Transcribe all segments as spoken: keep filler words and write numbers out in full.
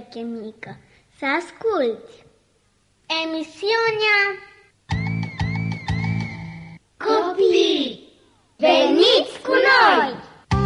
ureche mică, să asculți emisiunea Copii, veniți cu noi!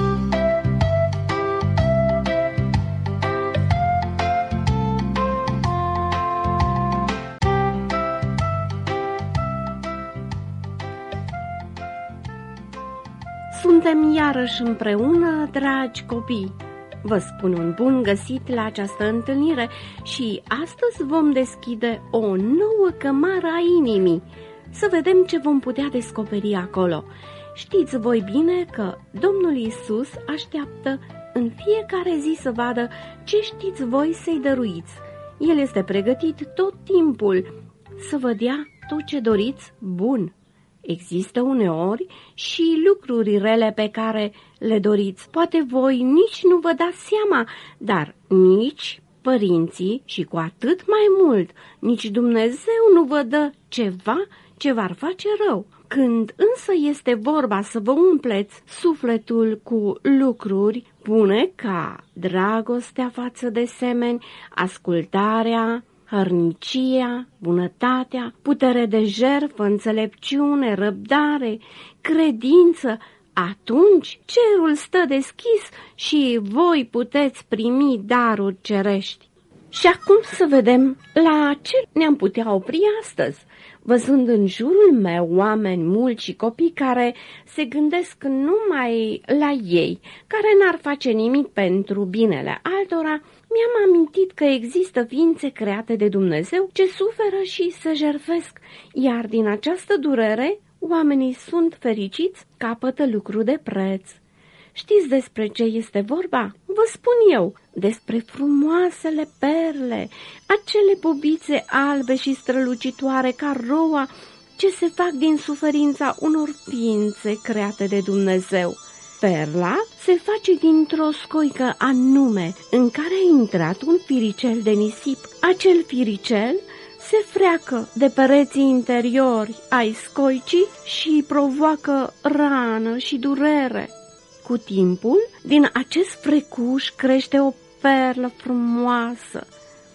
Suntem iarăși împreună, dragi copii. Vă spun un bun găsit la această întâlnire și astăzi vom deschide o nouă cămară a inimii, să vedem ce vom putea descoperi acolo. Știți voi bine că Domnul Iisus așteaptă în fiecare zi să vadă ce știți voi să-i dăruiți. El este pregătit tot timpul să vă dea tot ce doriți bun. Există uneori și lucruri rele pe care le doriți. Poate voi nici nu vă dați seama, dar nici părinții și cu atât mai mult, nici Dumnezeu nu vă dă ceva ce v-ar face rău. Când însă este vorba să vă umpleți sufletul cu lucruri bune ca dragostea față de semeni, ascultarea, hărnicia, bunătatea, putere de jertfă, înțelepciune, răbdare, credință, atunci cerul stă deschis și voi puteți primi daruri cerești. Și acum să vedem la ce ne-am putea opri astăzi, văzând în jurul meu oameni mulți și copii care se gândesc numai la ei, care n-ar face nimic pentru binele altora. Mi-am amintit că există ființe create de Dumnezeu ce suferă și se jertfesc, iar din această durere oamenii sunt fericiți, capătă lucru de preț. Știți despre ce este vorba? Vă spun eu, despre frumoasele perle, acele bobițe albe și strălucitoare ca roa ce se fac din suferința unor ființe create de Dumnezeu. Perla se face dintr-o scoică anume, în care a intrat un firicel de nisip. Acel firicel se freacă de pereții interiori ai scoicii și provoacă rană și durere. Cu timpul, din acest frecuș crește o perlă frumoasă.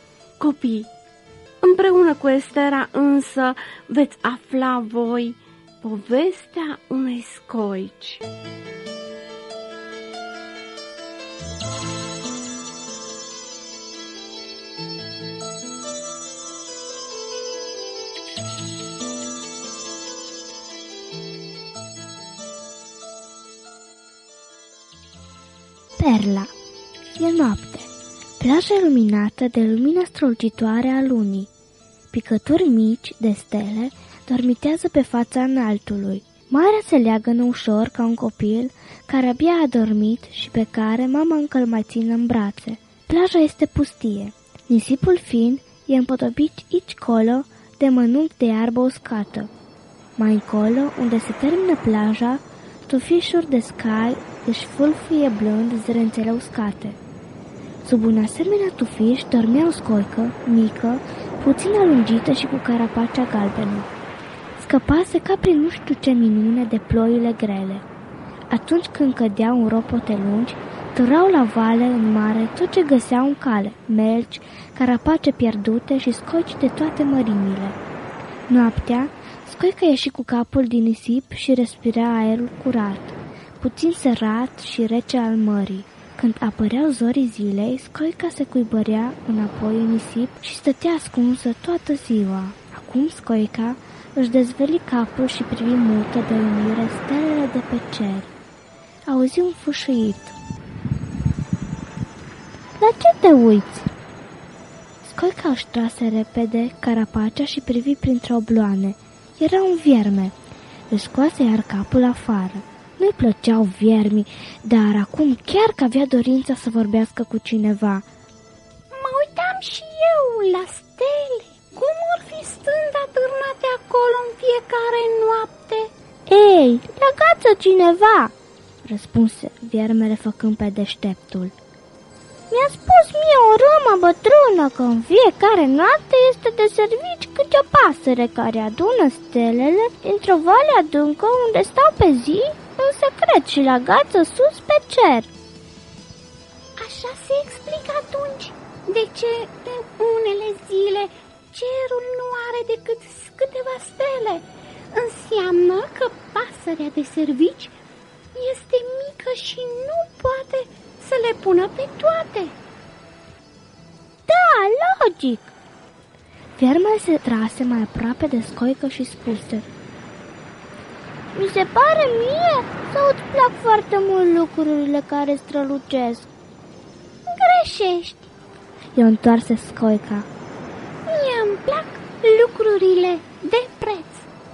Copii, împreună cu Estera însă veți afla voi povestea unei scoici. Perla. E noapte. Plaja iluminată de lumina strălucitoare a lunii. Picături mici de stele dormitează pe fața înaltului. Marea se leagănă ușor ca un copil care abia a dormit și pe care mama încă îl mai ține în brațe. Plaja este pustie. Nisipul fin e împodobit aici-colo de mănunchi de iarbă uscată. Mai încolo, unde se termină plaja, tufișuri de scai își fâlfâie blând zrențele uscate. Sub un asemenea tufiș dormea o scoică, mică, puțin alungită și cu carapacea galbenă. Scăpase ca prin nu știu ce minune de ploile grele. Atunci când cădeau în ropote lungi, târau la vale în mare tot ce găseau în cale, melci, carapace pierdute și scoici de toate mărimile. Noaptea, scoica ieși cu capul din nisip și respira aerul curat, puțin serat și rece al mării. Când apăreau zorii zilei, scoica se cuibărea înapoi în nisip și stătea ascunsă toată ziua. Acum scoica își dezveli capul și privi multă de uimire stelele de pe cer. Auzi un fâșâit. La ce te uiți? Scoica își trase repede carapacea și privi printre obloane. Era un vierme. Își scoase iar capul afară. Nu-i plăceau viermii, dar acum chiar că avea dorința să vorbească cu cineva. Mă uitam și eu la stele. Cum or fi stând atârnate acolo în fiecare noapte? Ei, legați cineva, răspunse viermele făcând pe deșteptul. Mi-a spus mie o râmă bătrână că în fiecare noapte este de servici câte o pasăre care adună stelele dintr-o vale adâncă unde stau pe zi în secret și legață sus pe cer. Așa se explică atunci de ce de unele zile cerul nu are decât câteva stele? Înseamnă că pasărea de servici este mică și nu poate să le pună pe toate. Da, logic! Viermele se trase mai aproape de Scoică și spuse: mi se pare mie sau îți plac foarte mult lucrurile care strălucesc? Greșești! I-o întoarse Scoica. Mie îmi plac lucrurile de preț.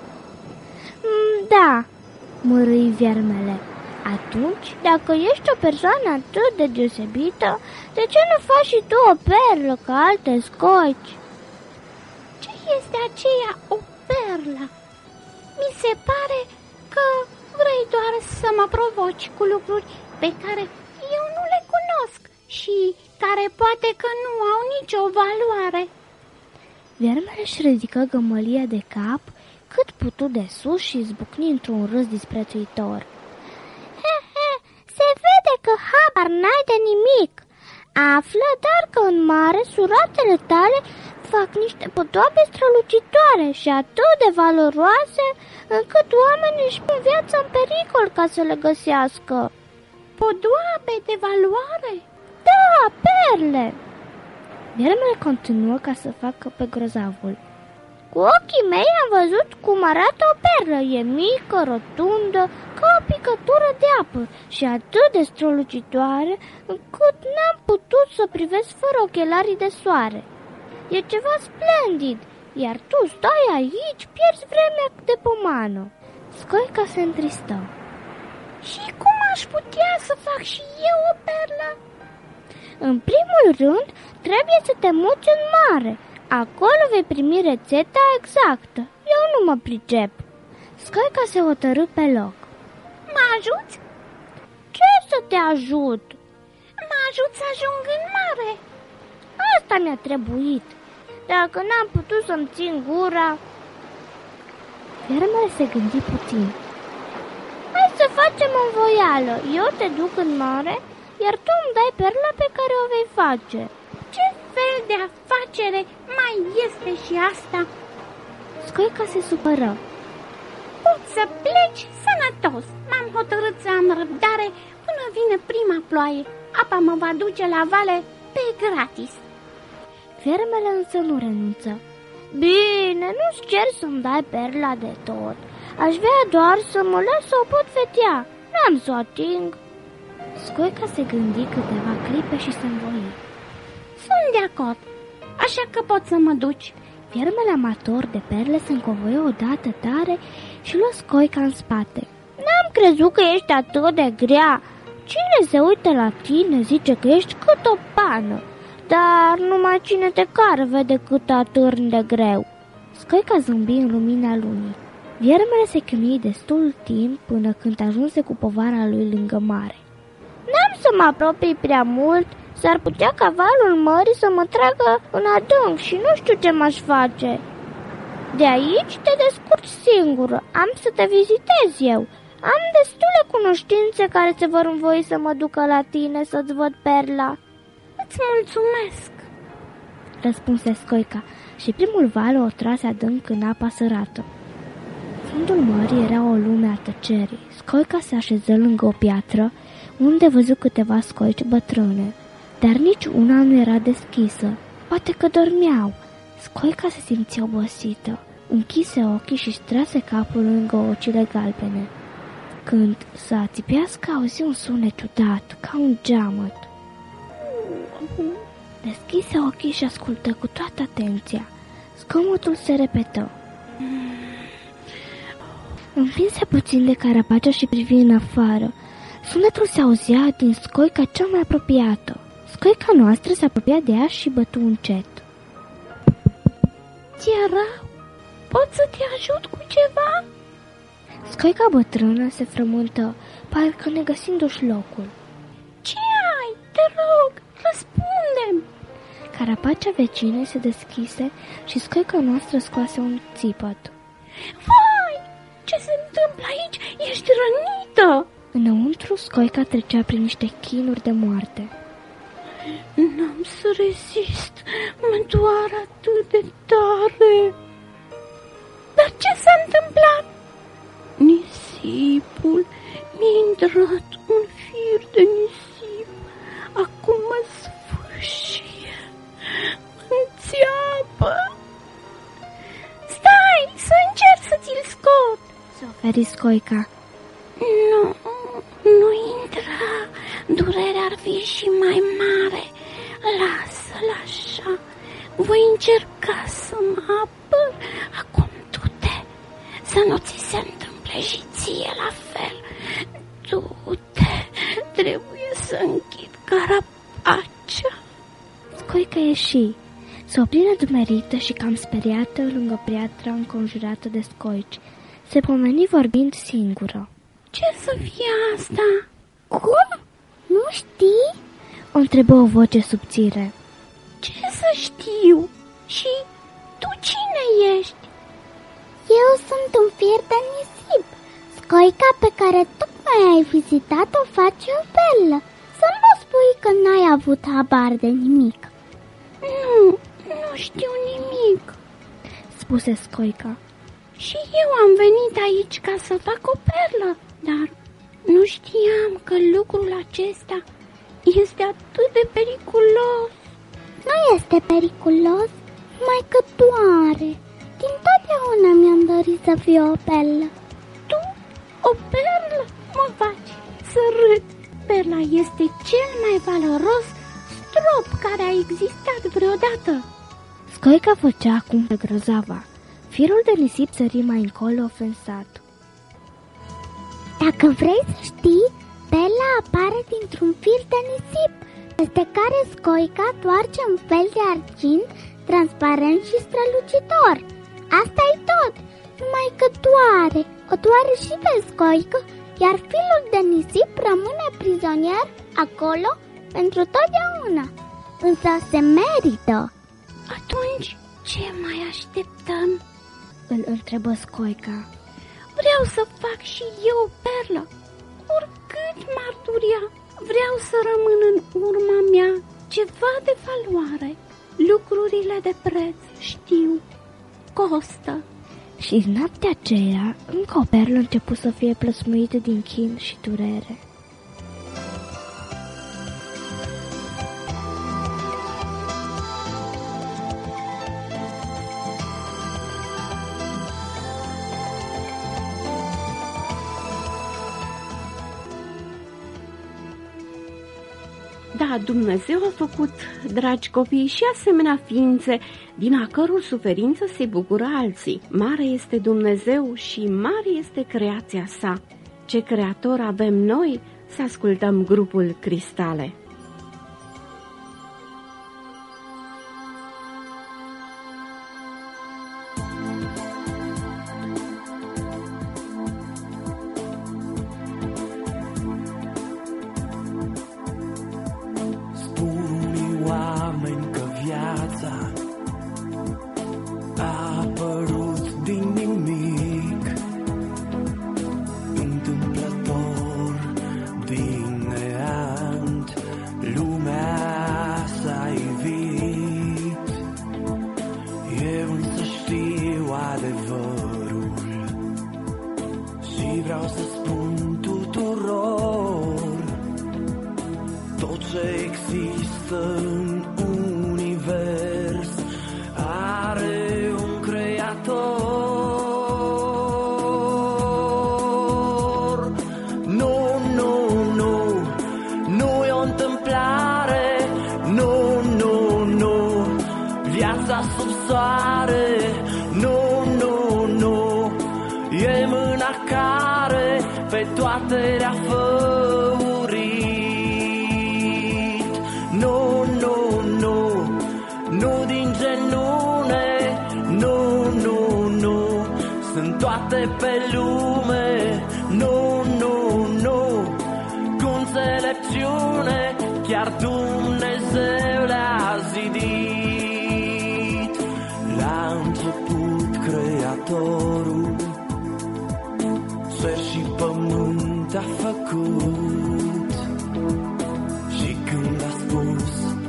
Da, mărâi Viermele. Atunci, dacă ești o persoană atât de deosebită, de ce nu faci și tu o perlă ca alte scoici? Ce este aceea o perlă? Mi se pare că vrei doar să mă provoci cu lucruri pe care eu nu le cunosc și care poate că nu au nicio valoare. Viermele își ridică gămălia de cap cât putu de sus și izbucni într-un râs disprețuitor. He, he, se vede că habar n-ai de nimic. Află doar că în mare suratele tale fac niște podoabe strălucitoare și atât de valoroase încât oamenii își pun viața în pericol ca să le găsească. Podoabe de valoare? Da, perle! Viermele continuă ca să facă pe grozavul. Cu ochii mei am văzut cum arată o perlă. E mică, rotundă, ca o picătură de apă și atât de strălucitoare încât n-am putut să privesc fără ochelarii de soare. E ceva splendid, iar tu stai aici, pierzi vremea de pomană. Scoica se întristă. Și cum aș putea să fac și eu o perlă? În primul rând, trebuie să te muți în mare. Acolo vei primi rețeta exactă. Eu nu mă pricep. Scoica se hotărâ pe loc. Mă ajuți? Ce să te ajut? Mă ajut să ajung în mare. Asta mi-a trebuit. Dacă n-am putut să-mi țin gura... Viermele se gândi puțin. Hai să facem o voială. Eu te duc în mare, iar tu îmi dai perla pe care o vei face. Ce fel de afacere mai este și asta? Scoica se supără. Poți să pleci sănătos. M-am hotărât să am răbdare până vine prima ploaie. Apa mă va duce la vale pe gratis. Viermele însă nu renunță. Bine, nu-ți cer să-mi dai perla de tot. Aș vrea doar să mă las să o pot vedea. N-am să o ating. Scoica se gândi câteva clipe și se învoi. Sunt de acord, așa că poți să mă duci. Viermele amator de perle se încovoie odată tare și luă Scoica în spate. N-am crezut că ești atât de grea. Cine se uită la tine zice că ești cât o pană, dar numai cine te care vede cât atârni de greu. Scoica zâmbi în lumina lunii. Viermele se chinui destul timp până când ajunse cu povara lui lângă mare. N-am să mă apropii prea mult, s-ar putea cavalul mării să mă tragă în adânc și nu știu ce m-aș face. De aici te descurci singură, am să te vizitez eu. Am destule cunoștințe care se vor învoi să mă ducă la tine să-ți văd perla. Îți mulțumesc, răspunse Scoica și primul val o trase adânc în apa sărată. Fundul mării era o lume a tăcerii. Scoica se așeză lângă o piatră, unde văzu câteva scoici bătrâne, dar nici una nu era deschisă. Poate că dormeau. Scoica se simțea obosită, închise ochii și strase capul lângă ocile galbene. Când să ațipească, auzi un sunet ciudat, ca un geamăt. Deschise ochii și ascultă cu toată atenția. Zgomotul se repetă. Învinse puțin de carapacea și privi în afară. Sunetul se auzea din scoica cea mai apropiată. Scoica noastră se apropia de ea și bătu încet. Ți-e rău? Pot să te ajut cu ceva? Scoica bătrână se frământă, parcă negăsindu-și locul. Ce ai? Te rog, răspunde-mi! Carapacea vecinei se deschise și scoica noastră scoase un țipăt. Vai! Ce se întâmplă aici? Ești rănită! Înăuntru, scoica trecea prin niște chinuri de moarte. N-am să rezist, mă doare atât de tare. Dar ce s-a întâmplat? Nisipul, mi-a intrat un fir de nisip. Acum mă sfâșie, mă înțeapă. Stai, să încerc să ți-l scot. Se oferi Scoica. Nu, nu intra, durerea ar fi și mai mare. Lasă-l așa, voi încerca să mă apăr. Acum du-te, să nu ți se întâmple și ție la fel. Du-te, trebuie să închid carapacea. Scoica ieși, se opri nedumerită și cam speriată lângă piatra înconjurată de scoici. Se pomeni vorbind singură. Ce să fie asta? Cum? Nu știi? O întrebă o voce subțire. Ce să știu? Și tu cine ești? Eu sunt un fir de nisip. Scoica pe care tocmai ai vizitat-o face o perlă. Să nu spui că n-ai avut habar de nimic. Nu, nu știu nimic, spuse Scoica. Și eu am venit aici ca să fac o perlă, dar nu știam că lucrul acesta este atât de periculos. Nu este periculos, numai că doare. Din totdeauna mi-am dorit să fiu o perlă. Tu, o perlă? Mă faci să râd. Perla este cel mai valoros strop care a existat vreodată. Scoica făcea acum pe grozava. Firul de nisip sări mai încolo ofensat. Dacă vrei să știi, perla apare dintr-un fir de nisip, peste care Scoica toarce un fel de argint transparent și strălucitor. Asta-i tot, numai că doare, o doare și pe Scoică, iar firul de nisip rămâne prizonier acolo pentru totdeauna. Însă se merită. Atunci, ce mai așteptăm? Îl întrebă Scoica. Vreau să fac și eu o perlă, oricât m-ar durea. Vreau să rămân în urma mea ceva de valoare. Lucrurile de preț, știu, costă. Și în noaptea aceea, încă o perlă a început să fie plăsmuită din chin și durere. Da, Dumnezeu a făcut, dragi copii, și asemenea ființe, din a căror suferință se bucură alții. Mare este Dumnezeu și mare este creația sa. Ce creator avem noi? Să ascultăm grupul Cristale. Pe lume, nu, nu, nu, cu înțelepciune, chiar Dumnezeu le-a zidit. La început Creatorul, cer și pământ a făcut, și când a spus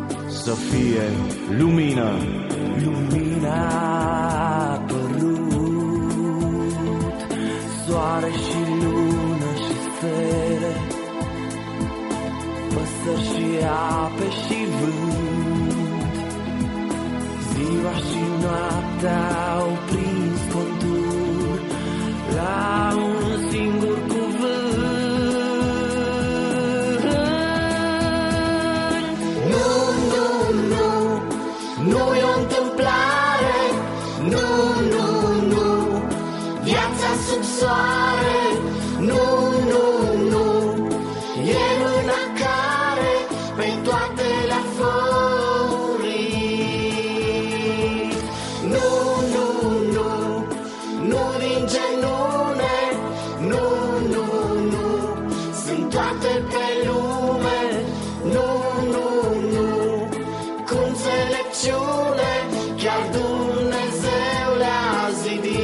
fie lumină. Lumina a apărut, soare și lună și stele, păsări și ape și vânt. Ziua și noaptea au prins contur la un singur cuvânt. Nu, nu, nu, nu e o întâmplare. Nu, nu, nu, viața sub soare. Nu, nu, nu, e mâna care pe toate le-a făurit. Nu, nu, nu, nu din genune. Nu, nu, nu, sunt toate pe lume. Nu, nu, nu, cu înțelepciune chiar Dumnezeu le-a zidit.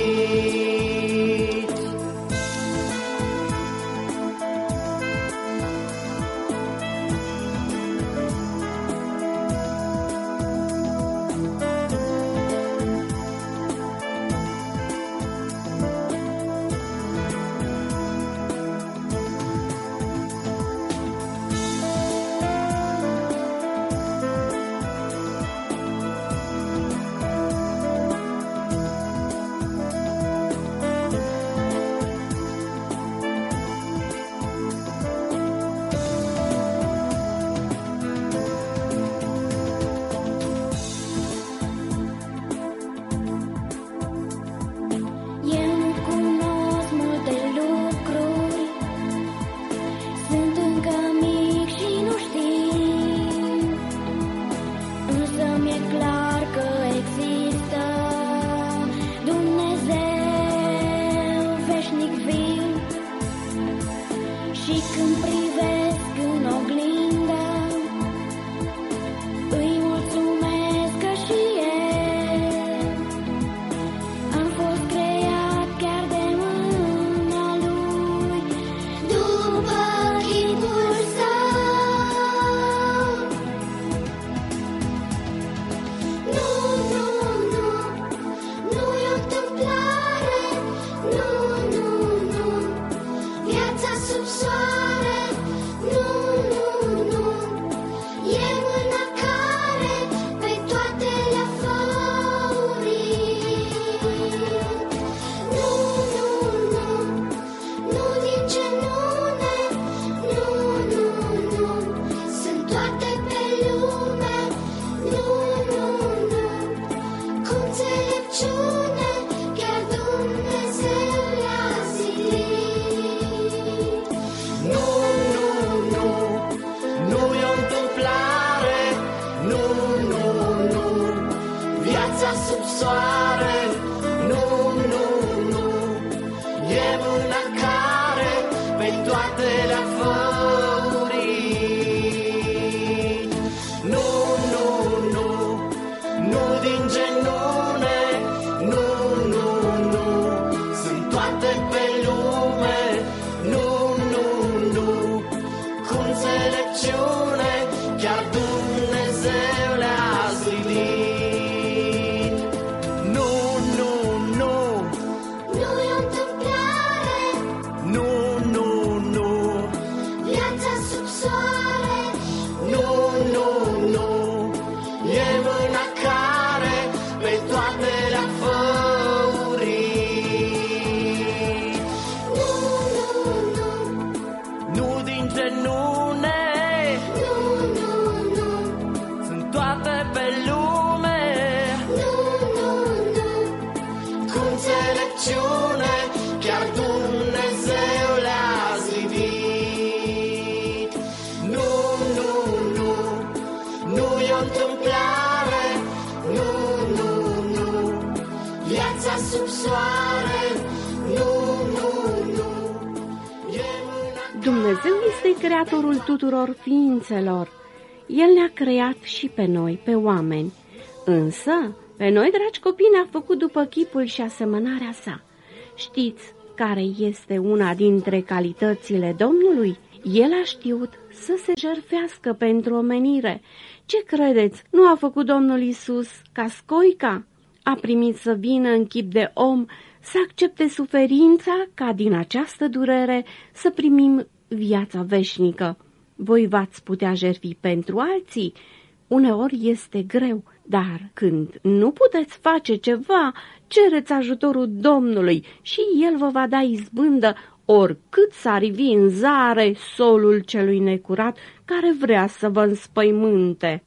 Dumnezeu este creatorul tuturor ființelor. El ne-a creat și pe noi, pe oameni. Însă, pe noi, dragi copii, ne-a făcut după chipul și asemănarea sa. Știți care este una dintre calitățile Domnului? El a știut să se jertfească pentru omenire. Ce credeți? Nu a făcut Domnul Iisus ca Scoica? A primit să vină în chip de om, să accepte suferința ca din această durere să primim viața veșnică. Voi v-ați putea jertfi pentru alții? Uneori este greu, dar când nu puteți face ceva, cereți ajutorul Domnului și El vă va da izbândă, oricât s-ar rivi în zare solul celui necurat care vrea să vă înspăimânte.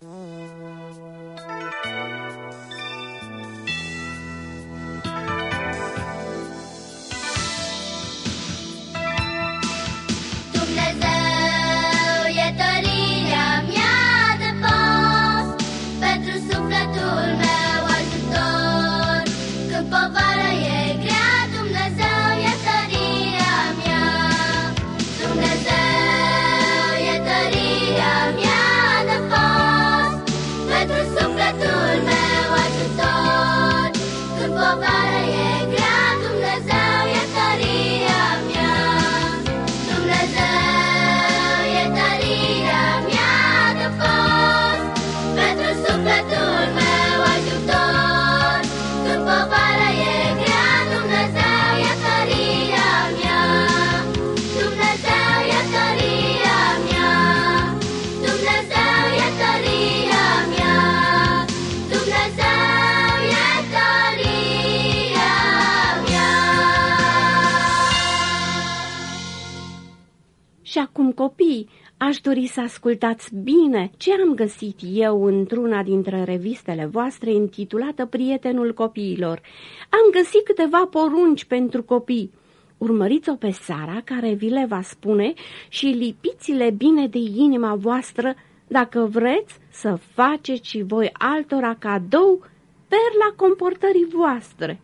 Și acum, copii, aș dori să ascultați bine ce am găsit eu într-una dintre revistele voastre intitulată Prietenul copiilor. Am găsit câteva porunci pentru copii. Urmăriți-o pe Sara, care vi le va spune, și lipiți-le bine de inima voastră dacă vreți să faceți și voi altora cadou perla comportării voastre.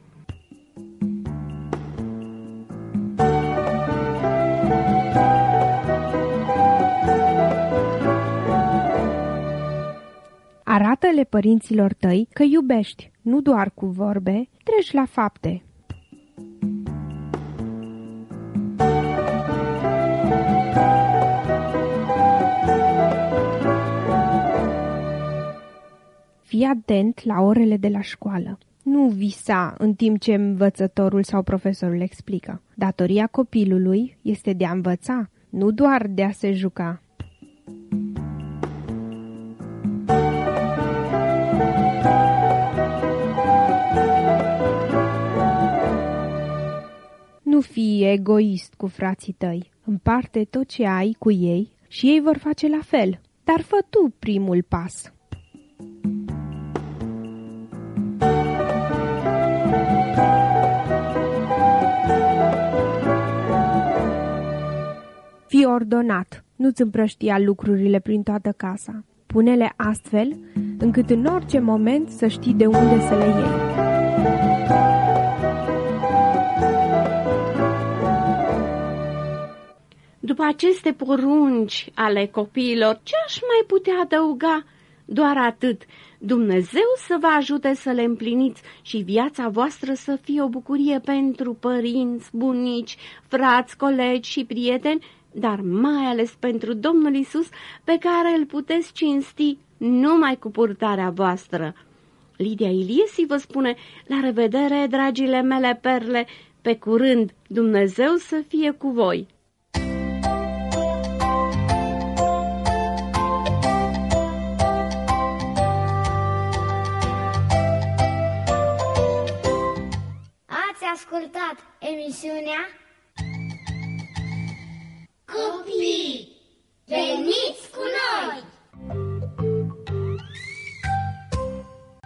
Arată-le părinților tăi că iubești, nu doar cu vorbe, treci la fapte. Fii atent la orele de la școală. Nu visa în timp ce învățătorul sau profesorul explică. Datoria copilului este de a învăța, nu doar de a se juca. Nu fii egoist cu frații tăi. Împarte tot ce ai cu ei și ei vor face la fel. Dar fă tu primul pas. Fii ordonat, nu-ți împrăștia lucrurile prin toată casa. Pune-le astfel încât în orice moment să știi de unde să le iei. După aceste porunci ale copiilor, ce aș mai putea adăuga? Doar atât. Dumnezeu să vă ajute să le împliniți și viața voastră să fie o bucurie pentru părinți, bunici, frați, colegi și prieteni, dar mai ales pentru Domnul Iisus, pe care îl puteți cinsti numai cu purtarea voastră. Lidia Iliesi vă spune, la revedere, dragile mele perle, pe curând, Dumnezeu să fie cu voi! Ați ascultat emisiunea